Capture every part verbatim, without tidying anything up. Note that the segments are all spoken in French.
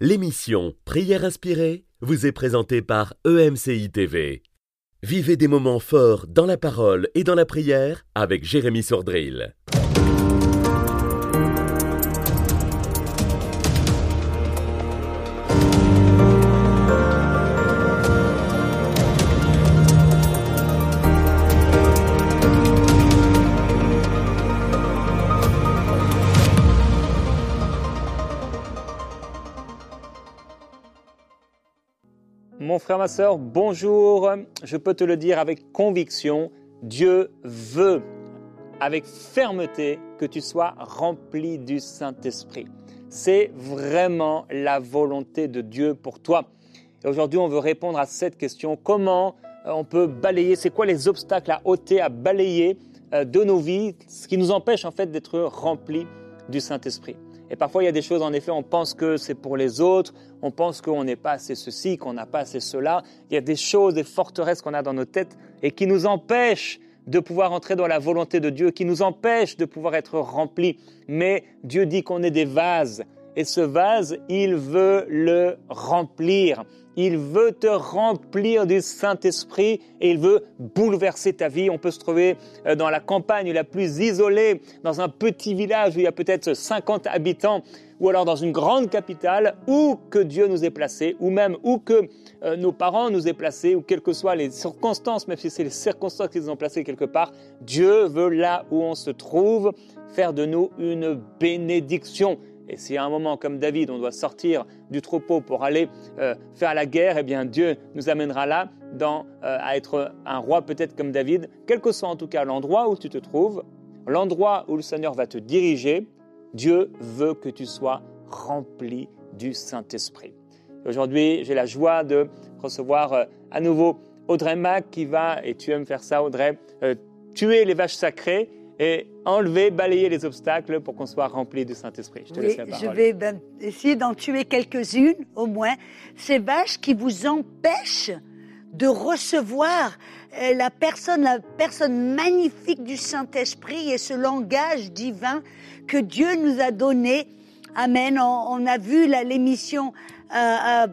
L'émission Prière inspirée vous est présentée par E M C I T V. Vivez des moments forts dans la parole et dans la prière avec Jérémy Sordrill. Mon frère, ma sœur, bonjour. Je peux te le dire avec conviction, Dieu veut, avec fermeté, que tu sois rempli du Saint-Esprit. C'est vraiment la volonté de Dieu pour toi. Et aujourd'hui, on veut répondre à cette question. Comment on peut balayer, c'est quoi les obstacles à ôter, à balayer de nos vies, ce qui nous empêche en fait d'être remplis du Saint-Esprit. Et parfois, il y a des choses, en effet, on pense que c'est pour les autres, on pense qu'on n'est pas assez ceci, qu'on n'a pas assez cela. Il y a des choses, des forteresses qu'on a dans nos têtes et qui nous empêchent de pouvoir entrer dans la volonté de Dieu, qui nous empêchent de pouvoir être remplis. Mais Dieu dit qu'on est des vases. Et ce vase, il veut le remplir. Il veut te remplir du Saint-Esprit et il veut bouleverser ta vie. On peut se trouver dans la campagne la plus isolée, dans un petit village où il y a peut-être cinquante habitants, ou alors dans une grande capitale, où que Dieu nous ait placés, ou même où que euh, nos parents nous aient placés, ou quelles que soient les circonstances, même si c'est les circonstances qui nous ont placés quelque part, Dieu veut là où on se trouve faire de nous une bénédiction. Et si à un moment comme David, on doit sortir du troupeau pour aller euh, faire la guerre, eh bien Dieu nous amènera là dans, euh, à être un roi peut-être comme David, quel que soit en tout cas l'endroit où tu te trouves, l'endroit où le Seigneur va te diriger, Dieu veut que tu sois rempli du Saint-Esprit. Aujourd'hui, j'ai la joie de recevoir euh, à nouveau Audrey Mac qui va, et tu aimes faire ça Audrey, euh, tuer les vaches sacrées et enlever, balayer les obstacles pour qu'on soit rempli du Saint-Esprit. Je te oui, laisse la parole. Je vais ben, essayer d'en tuer quelques-unes, au moins. Ces vaches qui vous empêchent de recevoir euh, la personne, la personne magnifique du Saint-Esprit et ce langage divin que Dieu nous a donné. Amen. On, on a vu là, l'émission euh, euh,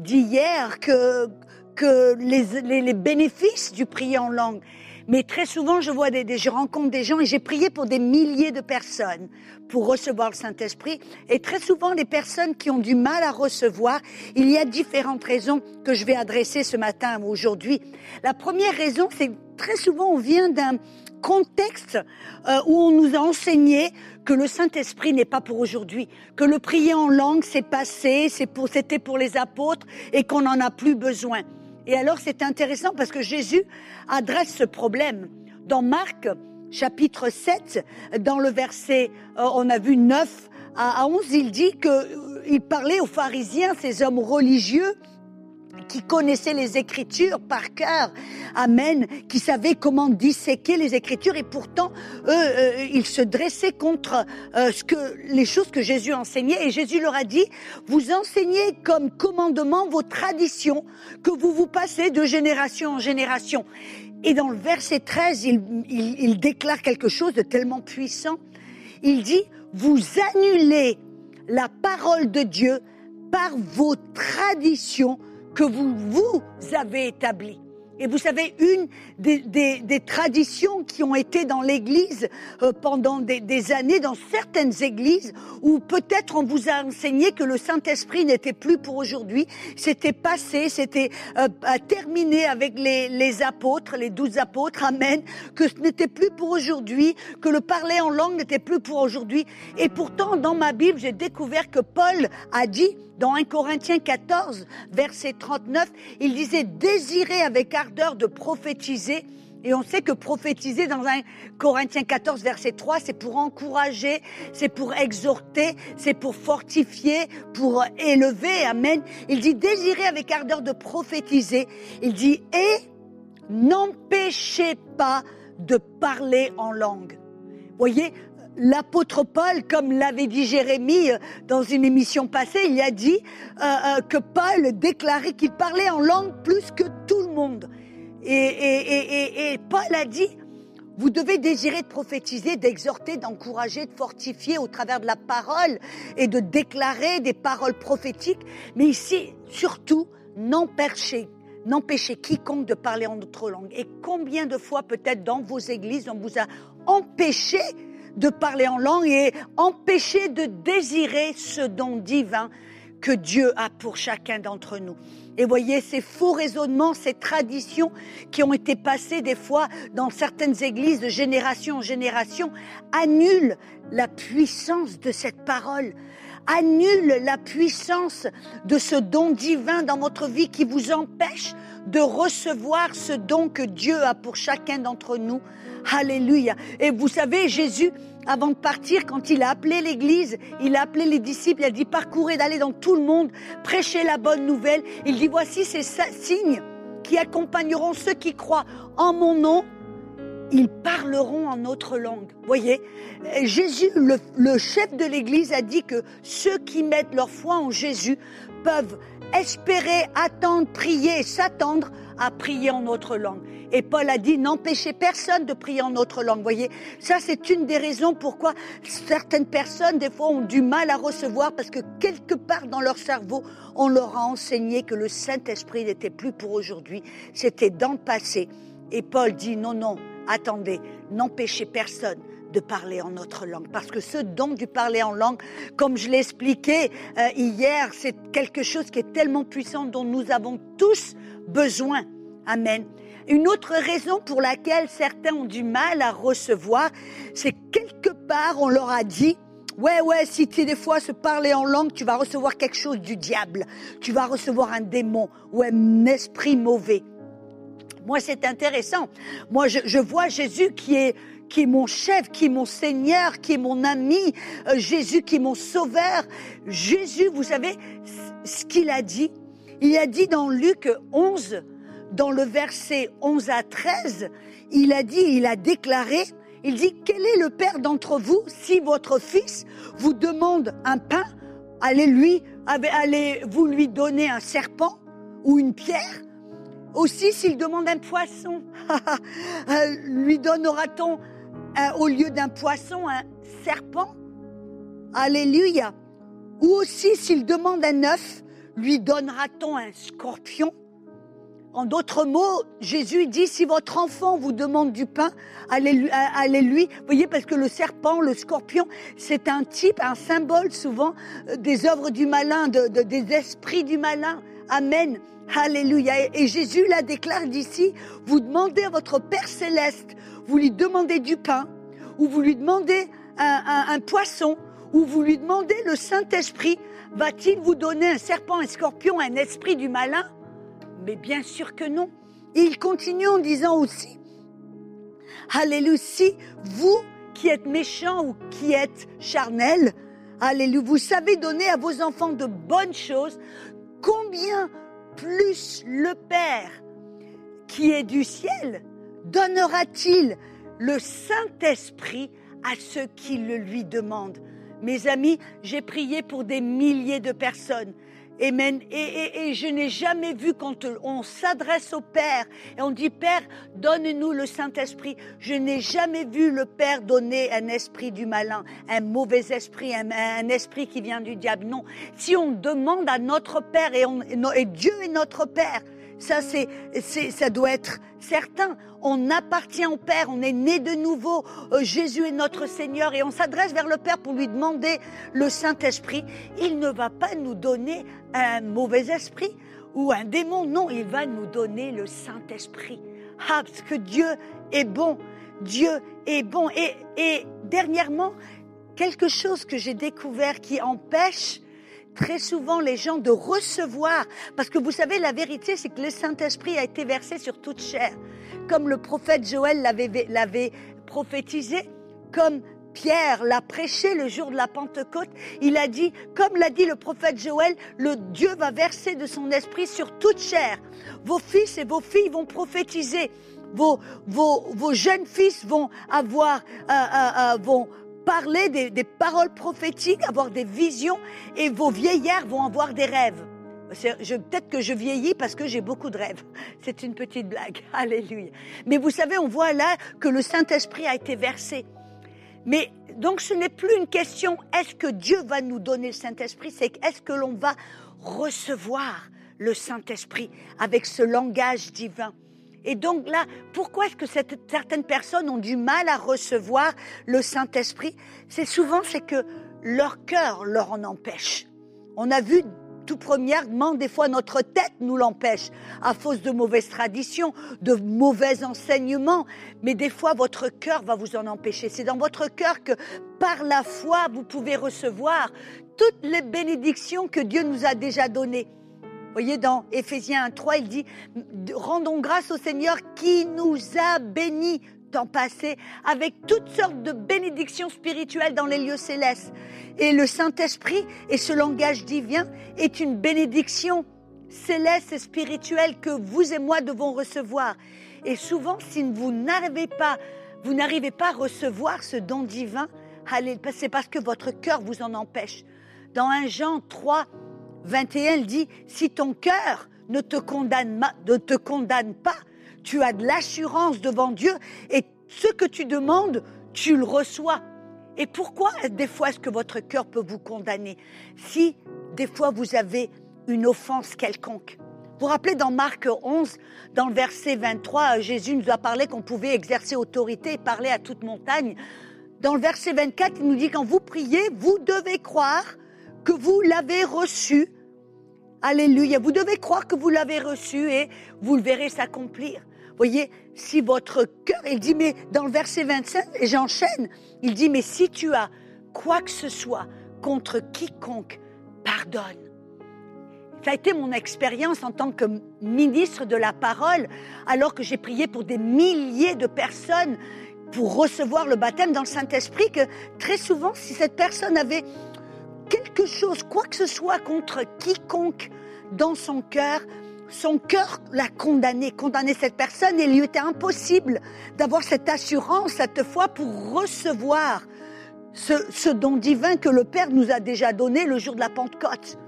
d'hier que, que les, les, les bénéfices du prier en langue. Mais très souvent, je vois des, des, je rencontre des gens et j'ai prié pour des milliers de personnes pour recevoir le Saint-Esprit. Et très souvent, les personnes qui ont du mal à recevoir, il y a différentes raisons que je vais adresser ce matin ou aujourd'hui. La première raison, c'est que très souvent, on vient d'un contexte euh, où on nous a enseigné que le Saint-Esprit n'est pas pour aujourd'hui, que le prier en langue, c'est passé, c'est pour, c'était pour les apôtres et qu'on n'en a plus besoin. Et alors, c'est intéressant parce que Jésus adresse ce problème. Dans Marc, chapitre sept, dans le verset, euh, on a vu neuf à onze, il dit qu'il euh, parlait aux pharisiens, ces hommes religieux, qui connaissaient les Écritures par cœur, amen, qui savaient comment disséquer les Écritures et pourtant, eux, euh, ils se dressaient contre euh, ce que, les choses que Jésus enseignait et Jésus leur a dit, vous enseignez comme commandement vos traditions que vous vous passez de génération en génération. Et dans le verset treize, il, il, il déclare quelque chose de tellement puissant. Il dit, vous annulez la parole de Dieu par vos traditions que vous, vous avez établi. Et vous savez, une des, des, des traditions qui ont été dans l'Église euh, pendant des, des années, dans certaines églises, où peut-être on vous a enseigné que le Saint-Esprit n'était plus pour aujourd'hui, c'était passé, c'était euh, terminé avec les, les apôtres, les douze apôtres, amen, que ce n'était plus pour aujourd'hui, que le parler en langue n'était plus pour aujourd'hui. Et pourtant, dans ma Bible, j'ai découvert que Paul a dit, dans un Corinthiens quatorze, verset trente-neuf, il disait « Désirez avec ardeur de prophétiser ». Et on sait que prophétiser dans un Corinthiens quatorze, verset trois, c'est pour encourager, c'est pour exhorter, c'est pour fortifier, pour élever. Amen. Il dit « Désirez avec ardeur de prophétiser ». Il dit « Et n'empêchez pas de parler en langue ». Voyez, l'apôtre Paul, comme l'avait dit Jérémie dans une émission passée, il a dit euh, euh, que Paul déclarait qu'il parlait en langue plus que tout le monde. Et, et, et, et, et Paul a dit, Vous devez désirer de prophétiser, d'exhorter, d'encourager, de fortifier au travers de la parole et de déclarer des paroles prophétiques. Mais ici, surtout, n'empêchez, n'empêchez quiconque de parler en autre langue. Et combien de fois, peut-être dans vos églises, on vous a empêché de parler en langue et empêché de désirer ce don divin que Dieu a pour chacun d'entre nous. Et voyez, ces faux raisonnements, ces traditions qui ont été passées des fois dans certaines églises de génération en génération annulent la puissance de cette parole, annulent la puissance de ce don divin dans votre vie qui vous empêche de recevoir ce don que Dieu a pour chacun d'entre nous. Alléluia. Et vous savez, Jésus, avant de partir, quand il a appelé l'église, il a appelé les disciples, il a dit parcourez, d'aller dans tout le monde, prêchez la bonne nouvelle. Il dit voici ces signes qui accompagneront ceux qui croient en mon nom. Ils parleront en notre langue. Voyez, Jésus, le, le chef de l'église, a dit que ceux qui mettent leur foi en Jésus peuvent espérer, attendre, prier et s'attendre à prier en notre langue. Et Paul a dit, n'empêchez personne de prier en notre langue. Voyez, ça c'est une des raisons pourquoi certaines personnes, des fois, ont du mal à recevoir parce que quelque part dans leur cerveau, on leur a enseigné que le Saint-Esprit n'était plus pour aujourd'hui, c'était dans le passé. Et Paul dit, non, non, attendez, n'empêchez personne de parler en notre langue. Parce que ce don du parler en langue, comme je l'ai expliqué euh, hier, c'est quelque chose qui est tellement puissant dont nous avons tous besoin. Amen. Une autre raison pour laquelle certains ont du mal à recevoir, c'est quelque part on leur a dit ouais, ouais, si tu es des fois se parler en langue, tu vas recevoir quelque chose du diable. Tu vas recevoir un démon ou un esprit mauvais. Moi, c'est intéressant. Moi, je, je vois Jésus qui est, qui est mon chef, qui est mon Seigneur, qui est mon ami. Euh, Jésus qui est mon sauveur. Jésus, vous savez ce qu'il a dit? Il a dit dans Luc onze, dans le verset onze à treize, il a dit, il a déclaré, il dit, quel est le père d'entre vous, si votre fils vous demande un pain, allez-lui, allez-vous lui donner un serpent ou une pierre? Aussi, s'il demande un poisson, lui donnera-t-on un, au lieu d'un poisson un serpent? Alléluia. Ou aussi, s'il demande un œuf, lui donnera-t-on un scorpion? En d'autres mots, Jésus dit, si votre enfant vous demande du pain, allez-lui, allez-lui. Vous voyez, parce que le serpent, le scorpion, c'est un type, un symbole souvent des œuvres du malin, de, de, des esprits du malin. Amen. Alléluia. Et, et Jésus la déclare d'ici, vous demandez à votre Père Céleste, vous lui demandez du pain, ou vous lui demandez un, un, un poisson, ou vous lui demandez le Saint-Esprit, va-t-il vous donner un serpent, un scorpion, un esprit du malin? Mais bien sûr que non. Et il continue en disant aussi, alléluia, si vous qui êtes méchants ou qui êtes charnels, alléluia, vous savez donner à vos enfants de bonnes choses, combien plus le Père qui est du ciel donnera-t-il le Saint-Esprit à ceux qui le lui demandent? Mes amis, j'ai prié pour des milliers de personnes. Amen. Et, et, et je n'ai jamais vu quand on s'adresse au Père et on dit « Père, donne-nous le Saint-Esprit ». Je n'ai jamais vu le Père donner un esprit du malin, un mauvais esprit, un, un esprit qui vient du diable. Non. Si on demande à notre Père et, on, et Dieu est notre Père, ça, c'est, c'est, ça doit être certain. On appartient au Père, on est né de nouveau. Euh, Jésus est notre Seigneur et on s'adresse vers le Père pour lui demander le Saint-Esprit. Il ne va pas nous donner un mauvais esprit ou un démon. Non, il va nous donner le Saint-Esprit. Ah, parce que Dieu est bon. Dieu est bon. Et, et dernièrement, quelque chose que j'ai découvert qui empêche très souvent les gens de recevoir, parce que vous savez, la vérité, c'est que le Saint-Esprit a été versé sur toute chair, comme le prophète Joël l'avait, l'avait prophétisé, comme Pierre l'a prêché le jour de la Pentecôte. Il a dit, comme l'a dit le prophète Joël, le Dieu va verser de son esprit sur toute chair. Vos fils et vos filles vont prophétiser, vos, vos, vos jeunes fils vont avoir, euh, euh, euh, vont parler des, des paroles prophétiques, avoir des visions, et vos vieillards vont avoir des rêves. C'est, je, peut-être que je vieillis parce que j'ai beaucoup de rêves. C'est une petite blague. Alléluia. Mais vous savez, on voit là que le Saint-Esprit a été versé. Mais donc ce n'est plus une question, est-ce que Dieu va nous donner le Saint-Esprit, c'est est-ce que l'on va recevoir le Saint-Esprit avec ce langage divin. Et donc là, pourquoi est-ce que cette, certaines personnes ont du mal à recevoir le Saint-Esprit? C'est souvent, c'est que leur cœur leur en empêche. On a vu tout premièrement, des fois notre tête nous l'empêche, à cause de mauvaises traditions, de mauvais enseignements, mais des fois votre cœur va vous en empêcher. C'est dans votre cœur que par la foi, vous pouvez recevoir toutes les bénédictions que Dieu nous a déjà données. Vous voyez, dans Éphésiens un trois, il dit « Rendons grâce au Seigneur qui nous a bénis » temps passé, avec toutes sortes de bénédictions spirituelles dans les lieux célestes. Et le Saint-Esprit et ce langage divin est une bénédiction céleste et spirituelle que vous et moi devons recevoir. Et souvent, si vous n'arrivez pas, vous n'arrivez pas à recevoir ce don divin, c'est parce que votre cœur vous en empêche. Dans un Jean trois, vingt et un, il dit « Si ton cœur ne te condamne, ne te condamne pas, tu as de l'assurance devant Dieu et ce que tu demandes, tu le reçois. » Et pourquoi des fois est-ce que votre cœur peut vous condamner? Si des fois vous avez une offense quelconque. Vous vous rappelez dans Marc onze, dans le verset vingt-trois, Jésus nous a parlé qu'on pouvait exercer autorité et parler à toute montagne. Dans le verset vingt-quatre, il nous dit quand vous priez, vous devez croire que vous l'avez reçu. Alléluia, vous devez croire que vous l'avez reçu et vous le verrez s'accomplir. Voyez, si votre cœur, il dit, mais dans le verset vingt-cinq, et j'enchaîne, il dit, mais si tu as quoi que ce soit contre quiconque, pardonne. Ça a été mon expérience en tant que ministre de la parole, alors que j'ai prié pour des milliers de personnes pour recevoir le baptême dans le Saint-Esprit, que très souvent, si cette personne avait quelque chose, quoi que ce soit contre quiconque dans son cœur, son cœur l'a condamné, condamné cette personne, et il lui était impossible d'avoir cette assurance, cette foi pour recevoir ce, ce don divin que le Père nous a déjà donné le jour de la Pentecôte.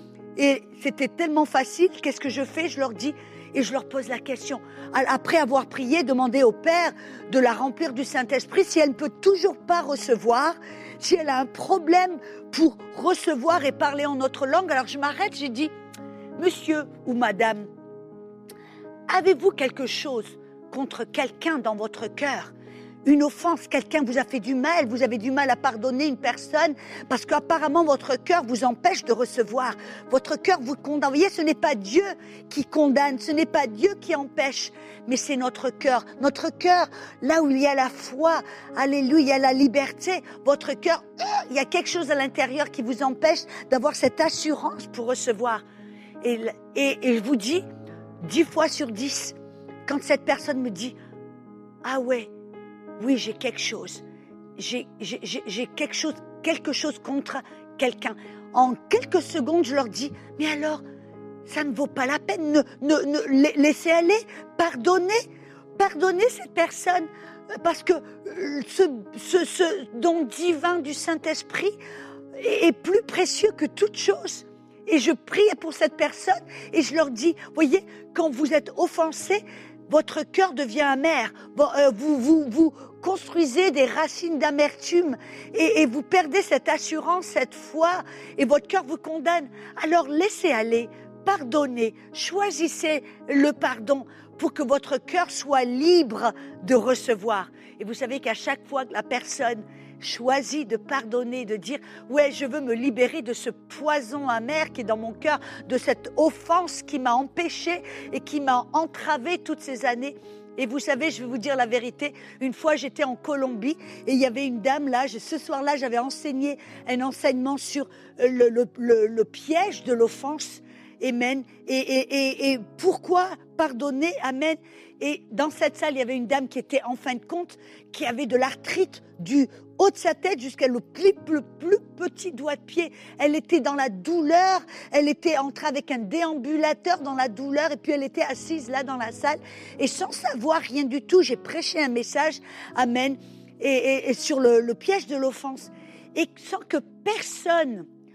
Et c'était tellement facile, qu'est-ce que je fais? Je leur dis, et je leur pose la question. Après avoir prié, demander au Père de la remplir du Saint-Esprit, si elle ne peut toujours pas recevoir, si elle a un problème pour recevoir et parler en notre langue, alors je m'arrête, j'ai dit, monsieur ou madame, avez-vous quelque chose contre quelqu'un dans votre cœur? Une offense, quelqu'un vous a fait du mal, vous avez du mal à pardonner une personne parce qu'apparemment votre cœur vous empêche de recevoir. Votre cœur vous condamne. Vous voyez, ce n'est pas Dieu qui condamne, ce n'est pas Dieu qui empêche, mais c'est notre cœur. Notre cœur, là où il y a la foi, alléluia, il y a la liberté, votre cœur, il y a quelque chose à l'intérieur qui vous empêche d'avoir cette assurance pour recevoir. Et, et, et je vous dis, dix fois sur dix, quand cette personne me dit « Ah ouais, oui, j'ai quelque chose, j'ai, j'ai, j'ai quelque chose, quelque chose contre quelqu'un. » En quelques secondes, je leur dis « Mais alors, ça ne vaut pas la peine, ne, ne, ne laissez aller, pardonnez, pardonnez cette personne, parce que ce, ce, ce don divin du Saint-Esprit est, est plus précieux que toute chose. » Et je prie pour cette personne et je leur dis, voyez, quand vous êtes offensés, votre cœur devient amer. Bon, euh, vous, vous, vous construisez des racines d'amertume et, et vous perdez cette assurance, cette foi, et votre cœur vous condamne. Alors laissez aller, pardonnez, choisissez le pardon pour que votre cœur soit libre de recevoir. Et vous savez qu'à chaque fois que la personne choisit de pardonner, de dire « Ouais, je veux me libérer de ce poison amer qui est dans mon cœur, de cette offense qui m'a empêché et qui m'a entravé toutes ces années. » Et vous savez, je vais vous dire la vérité, une fois j'étais en Colombie et il y avait une dame là, je, ce soir-là j'avais enseigné un enseignement sur le, le, le, le piège de l'offense. Amen. Et, et, et, et pourquoi pardonner? Amen. Et dans cette salle, il y avait une dame qui était en fin de compte, qui avait de l'arthrite du haut de sa tête jusqu'à le plus, le plus petit doigt de pied. Elle était dans la douleur, elle était entrée avec un déambulateur dans la douleur et puis elle était assise là dans la salle. Et sans savoir rien du tout, j'ai prêché un message, amen, et, et, et sur le, le piège de l'offense. Et sans que personne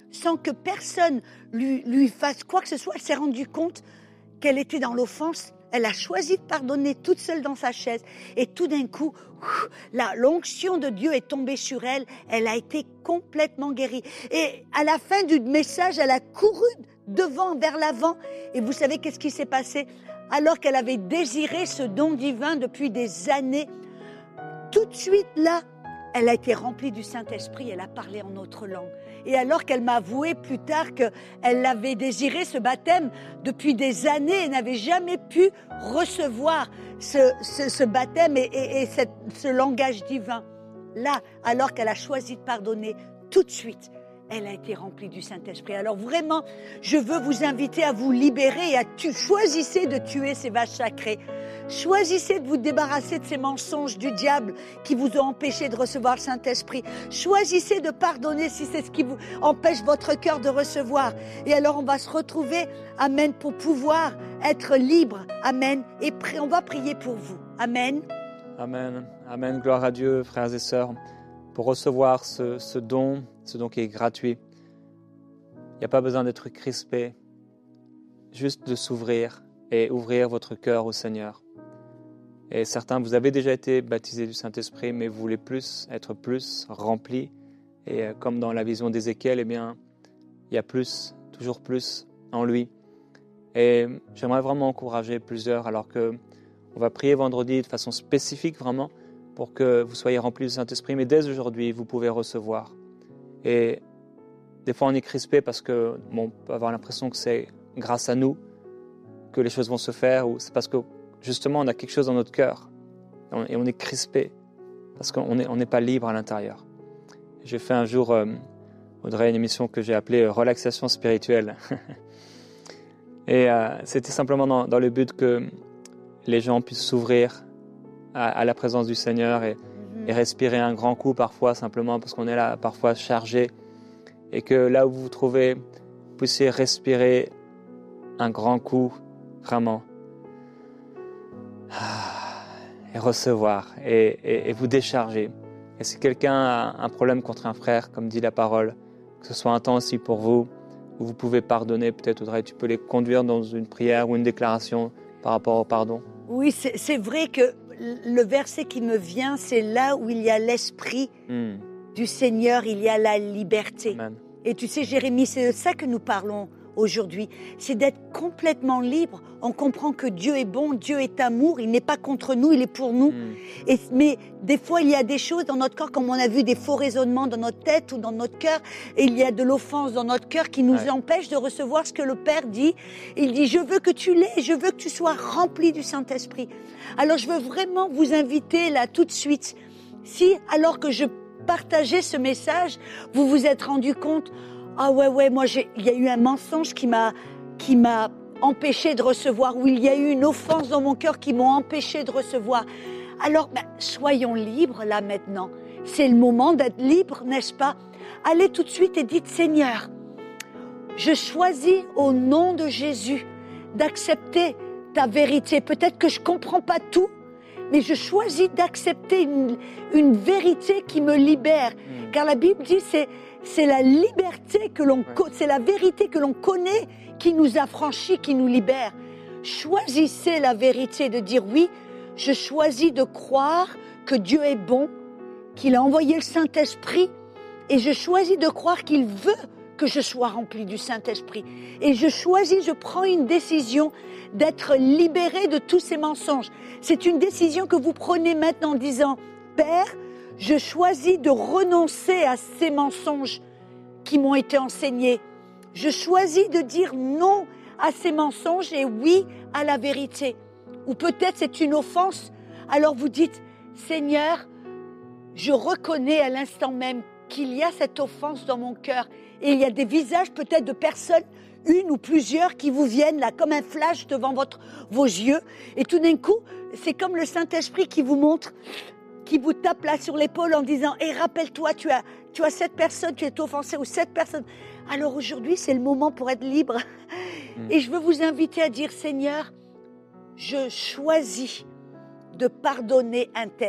sans que personne lui, lui fasse quoi que ce soit. Elle s'est rendue compte qu'elle était dans l'offense. Elle a choisi de pardonner toute seule dans sa chaise. Et tout d'un coup, la l'onction de Dieu est tombée sur elle. Elle a été complètement guérie. Et à la fin du message, elle a couru devant, vers l'avant. Et vous savez qu'est-ce qui s'est passé? Alors qu'elle avait désiré ce don divin depuis des années, tout de suite là, elle a été remplie du Saint-Esprit, elle a parlé en autre langue. Et alors qu'elle m'a avoué plus tard qu'elle avait désiré ce baptême depuis des années et n'avait jamais pu recevoir ce, ce, ce baptême et, et, et cette, ce langage divin. Là, alors qu'elle a choisi de pardonner, tout de suite, elle a été remplie du Saint-Esprit. Alors vraiment, je veux vous inviter à vous libérer et à tu choisissez de tuer ces vaches sacrées. Choisissez de vous débarrasser de ces mensonges du diable qui vous ont empêché de recevoir le Saint-Esprit. Choisissez de pardonner si c'est ce qui vous empêche votre cœur de recevoir. Et alors on va se retrouver, amen, pour pouvoir être libre, amen. Et on va prier pour vous, amen. Amen, amen, gloire à Dieu, frères et sœurs. Pour recevoir ce, ce don, ce don qui est gratuit, il n'y a pas besoin d'être crispé, juste de s'ouvrir et ouvrir votre cœur au Seigneur. Et certains, vous avez déjà été baptisés du Saint-Esprit, mais vous voulez plus, être plus remplis. Et comme dans la vision d'Ézéchiel, eh bien, il y a plus, toujours plus en lui. Et j'aimerais vraiment encourager plusieurs, alors que on va prier vendredi de façon spécifique vraiment, pour que vous soyez remplis du Saint-Esprit, mais dès aujourd'hui, vous pouvez recevoir. Et des fois, on est crispé parce que bon, on peut avoir l'impression que c'est grâce à nous que les choses vont se faire, ou c'est parce que justement, on a quelque chose dans notre cœur et on est crispé parce qu'on n'est on n'est pas libre à l'intérieur. J'ai fait un jour, euh, Audrey, une émission que j'ai appelée euh, « Relaxation spirituelle ». Et euh, c'était simplement dans, dans le but que les gens puissent s'ouvrir à, à la présence du Seigneur et, mm-hmm. et respirer un grand coup parfois, simplement parce qu'on est là parfois chargé. Et que là où vous vous trouvez, vous puissiez respirer un grand coup, vraiment. Et recevoir et, et, et vous décharger. Et si quelqu'un a un problème contre un frère, comme dit la parole, que ce soit un temps aussi pour vous, où vous pouvez pardonner, peut-être Audrey, tu peux les conduire dans une prière ou une déclaration par rapport au pardon. Oui, c'est, c'est vrai que le verset qui me vient, c'est là où il y a l'Esprit mm. du Seigneur, il y a la liberté. Amen. Et tu sais, Jérémie, c'est de ça que nous parlons aujourd'hui, c'est d'être complètement libre. On comprend que Dieu est bon, Dieu est amour, il n'est pas contre nous, il est pour nous. Mm. Et, mais des fois, il y a des choses dans notre corps, comme on a vu des faux raisonnements dans notre tête ou dans notre cœur, et il y a de l'offense dans notre cœur qui nous ouais. empêche de recevoir ce que le Père dit. Il dit, je veux que tu l'aies, je veux que tu sois rempli du Saint-Esprit. Alors, je veux vraiment vous inviter là tout de suite, si alors que je partageais ce message, vous vous êtes rendu compte, ah ouais, ouais, moi, j'ai, il y a eu un mensonge qui m'a, qui m'a empêché de recevoir, ou il y a eu une offense dans mon cœur qui m'a empêché de recevoir. Alors, ben, soyons libres là maintenant. C'est le moment d'être libre, n'est-ce pas? Allez tout de suite et dites, Seigneur, je choisis au nom de Jésus d'accepter ta vérité. Peut-être que je ne comprends pas tout, mais je choisis d'accepter une, une vérité qui me libère. Mmh. Car la Bible dit, c'est C'est la liberté que l'on, c'est la vérité que l'on connaît qui nous affranchit, qui nous libère. Choisissez la vérité de dire oui, je choisis de croire que Dieu est bon, qu'il a envoyé le Saint-Esprit, et je choisis de croire qu'il veut que je sois rempli du Saint-Esprit. Et je choisis, je prends une décision d'être libéré de tous ces mensonges. C'est une décision que vous prenez maintenant en disant, Père, je choisis de renoncer à ces mensonges qui m'ont été enseignés. Je choisis de dire non à ces mensonges et oui à la vérité. Ou peut-être c'est une offense. Alors vous dites, Seigneur, je reconnais à l'instant même qu'il y a cette offense dans mon cœur. Et il y a des visages peut-être de personnes, une ou plusieurs, qui vous viennent là comme un flash devant votre, vos yeux. Et tout d'un coup, c'est comme le Saint-Esprit qui vous montre, qui vous tape là sur l'épaule en disant « Et hey, rappelle-toi, tu as, tu as cette personne qui est offensée ou cette personne. » Alors aujourd'hui, c'est le moment pour être libre. Mmh. Et je veux vous inviter à dire « Seigneur, je choisis de pardonner un tel. »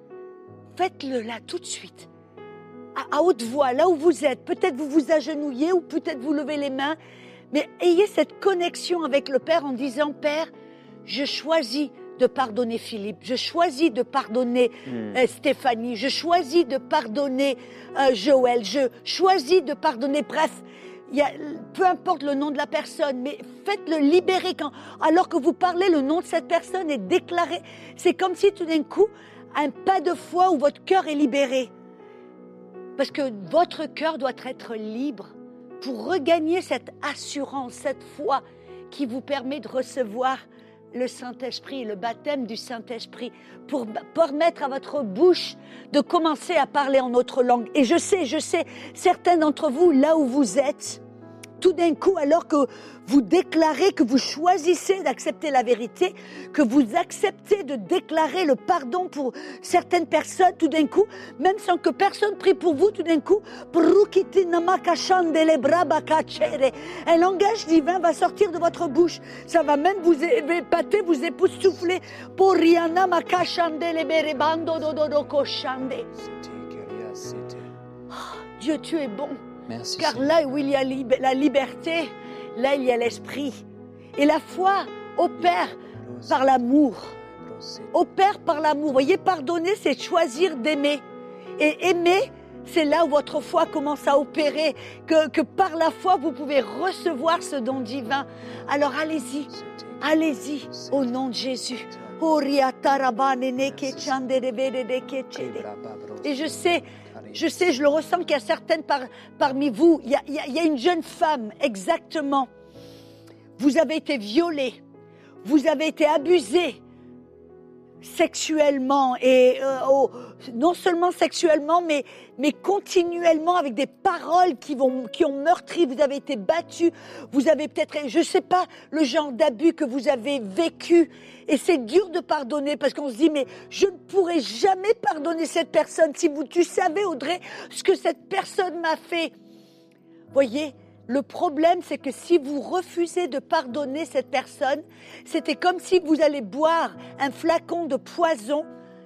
Faites-le là tout de suite. à haute voix, là où vous êtes. Peut-être vous vous agenouillez ou peut-être vous levez les mains. Mais ayez cette connexion avec le Père en disant, Père, je choisis de pardonner Philippe, je choisis de pardonner mmh. euh, Stéphanie, je choisis de pardonner euh, Joël, je choisis de pardonner, bref, y a, peu importe le nom de la personne, mais faites-le libérer quand, alors que vous parlez, le nom de cette personne est déclaré. C'est comme si tout d'un coup, un pas de foi où votre cœur est libéré. Parce que votre cœur doit être libre pour regagner cette assurance, cette foi qui vous permet de recevoir le Saint-Esprit, le baptême du Saint-Esprit, pour permettre à votre bouche de commencer à parler en autre langue. Et je sais, je sais, certains d'entre vous, là où vous êtes, tout d'un coup, alors que vous déclarez, que vous choisissez d'accepter la vérité, que vous acceptez de déclarer le pardon pour certaines personnes, tout d'un coup, même sans que personne prie pour vous, tout d'un coup, un langage divin va sortir de votre bouche. Ça va même vous épater, vous époustoufler. Dieu, tu es bon. Merci, Car Seigneur. là où il y a lib- la liberté, là il y a l'esprit. Et la foi opère par l'amour. Opère par l'amour. Vous voyez, pardonner, c'est choisir d'aimer. Et aimer, c'est là où votre foi commence à opérer. Que, que par la foi, vous pouvez recevoir ce don divin. Alors allez-y, allez-y, au nom de Jésus. Et je sais, je sais, je le ressens qu'il y a certaines par, parmi vous, il y, a, il, y a, il y a une jeune femme, exactement. Vous avez été violée, vous avez été abusée sexuellement, et euh, oh, non seulement sexuellement, mais, mais continuellement avec des paroles qui, vont, qui ont meurtri, vous avez été battu, vous avez peut-être, je ne sais pas, le genre d'abus que vous avez vécu, et c'est dur de pardonner, parce qu'on se dit, mais je ne pourrai jamais pardonner cette personne, si vous, tu savais, Audrey, ce que cette personne m'a fait. Voyez, le problème, c'est que si vous refusez de pardonner cette personne, c'était comme si vous allez boire un flacon de poison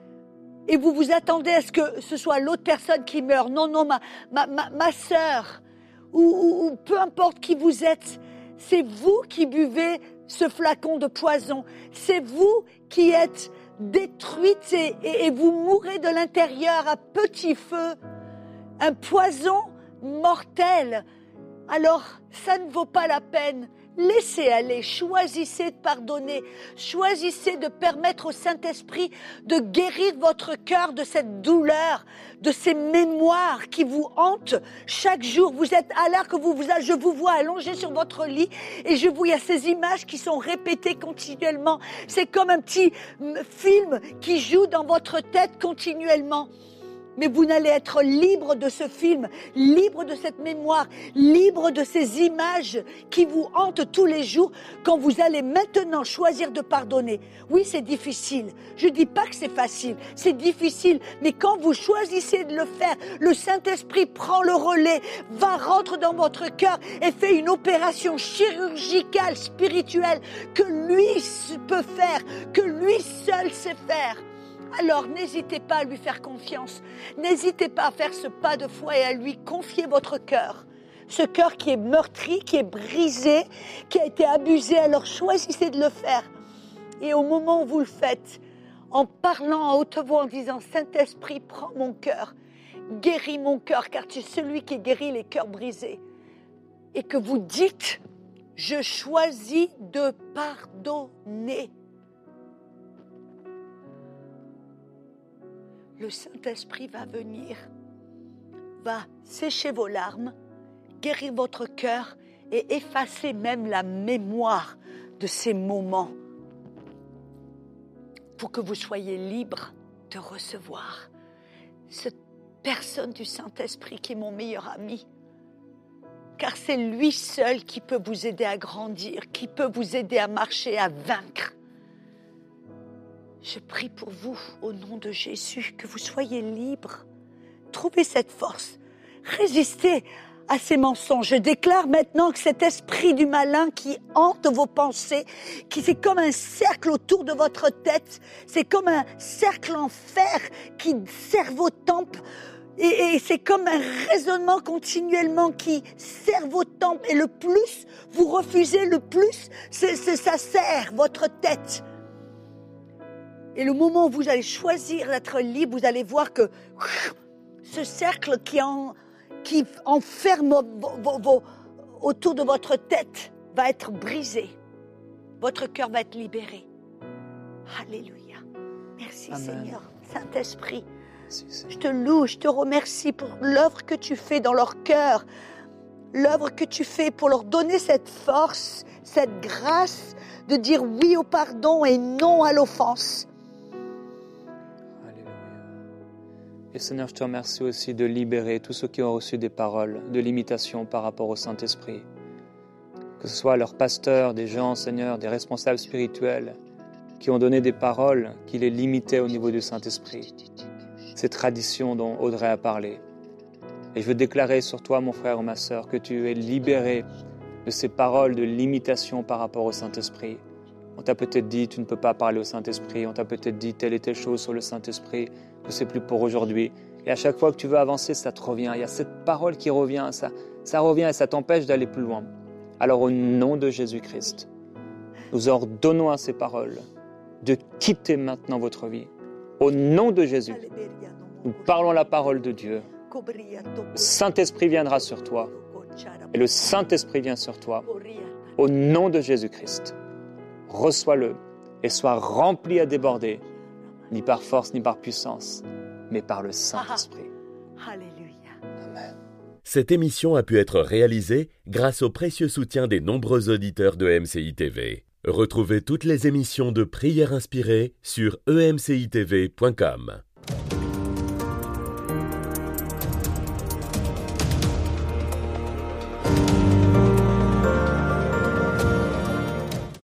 et vous vous attendez à ce que ce soit l'autre personne qui meure. Non, non, ma, ma, ma, ma sœur, ou, ou, ou peu importe qui vous êtes, c'est vous qui buvez ce flacon de poison. C'est vous qui êtes détruite et, et, et vous mourrez de l'intérieur à petit feu. Un poison mortel. Alors, ça ne vaut pas la peine. Laissez aller, choisissez de pardonner, choisissez de permettre au Saint-Esprit de guérir votre cœur de cette douleur, de ces mémoires qui vous hantent chaque jour. Vous êtes à l'heure que vous vous, je vous vois allongé sur votre lit et je vois, il y a ces images qui sont répétées continuellement. C'est comme un petit film qui joue dans votre tête continuellement. Mais vous n'allez être libre de ce film, libre de cette mémoire, libre de ces images qui vous hantent tous les jours quand vous allez maintenant choisir de pardonner. Oui, c'est difficile. Je ne dis pas que c'est facile, c'est difficile. Mais quand vous choisissez de le faire, le Saint-Esprit prend le relais, va rentrer dans votre cœur et fait une opération chirurgicale, spirituelle que lui peut faire, que lui seul sait faire. Alors, n'hésitez pas à lui faire confiance. N'hésitez pas à faire ce pas de foi et à lui confier votre cœur. Ce cœur qui est meurtri, qui est brisé, qui a été abusé. Alors, choisissez de le faire. Et au moment où vous le faites, en parlant à haute voix, en disant « Saint-Esprit, prends mon cœur, guéris mon cœur, car tu es celui qui guérit les cœurs brisés. » Et que vous dites « Je choisis de pardonner. » Le Saint-Esprit va venir, va sécher vos larmes, guérir votre cœur et effacer même la mémoire de ces moments pour que vous soyez libre de recevoir cette personne du Saint-Esprit qui est mon meilleur ami. Car c'est lui seul qui peut vous aider à grandir, qui peut vous aider à marcher, à vaincre. Je prie pour vous, au nom de Jésus, que vous soyez libres. Trouvez cette force. Résistez à ces mensonges. Je déclare maintenant que cet esprit du malin qui hante vos pensées, qui c'est comme un cercle autour de votre tête, c'est comme un cercle en fer qui serre vos tempes, Et, et c'est comme un raisonnement continuellement qui sert vos tempes. Et le plus vous refusez, le plus c'est, c'est, ça sert votre tête. Et le moment où vous allez choisir d'être libre, vous allez voir que ce cercle qui, en, qui enferme vos, vos, vos, autour de votre tête va être brisé. Votre cœur va être libéré. Alléluia. Merci Amen. Seigneur. Saint-Esprit, je te loue, je te remercie pour l'œuvre que tu fais dans leur cœur. L'œuvre que tu fais pour leur donner cette force, cette grâce de dire oui au pardon et non à l'offense. Alléluia. Et Seigneur, je te remercie aussi de libérer tous ceux qui ont reçu des paroles de limitation par rapport au Saint-Esprit. Que ce soit leurs pasteurs, des gens, Seigneur, des responsables spirituels qui ont donné des paroles qui les limitaient au niveau du Saint-Esprit. Ces traditions dont Audrey a parlé. Et je veux déclarer sur toi, mon frère ou ma sœur, que tu es libéré de ces paroles de limitation par rapport au Saint-Esprit. On t'a peut-être dit, tu ne peux pas parler au Saint-Esprit. On t'a peut-être dit telle et telle chose sur le Saint-Esprit, que c'est plus pour aujourd'hui. Et à chaque fois que tu veux avancer, ça te revient. Il y a cette parole qui revient, ça, ça revient et ça t'empêche d'aller plus loin. Alors au nom de Jésus-Christ, nous ordonnons à ces paroles de quitter maintenant votre vie. Au nom de Jésus, nous parlons la parole de Dieu. Le Saint-Esprit viendra sur toi. Et le Saint-Esprit vient sur toi. Au nom de Jésus-Christ, reçois-le et sois rempli à déborder, ni par force ni par puissance, mais par le Saint-Esprit. Alléluia. Amen. Cette émission a pu être réalisée grâce au précieux soutien des nombreux auditeurs de M C I T V. Retrouvez toutes les émissions de Prières inspirées sur e m c i t v point com.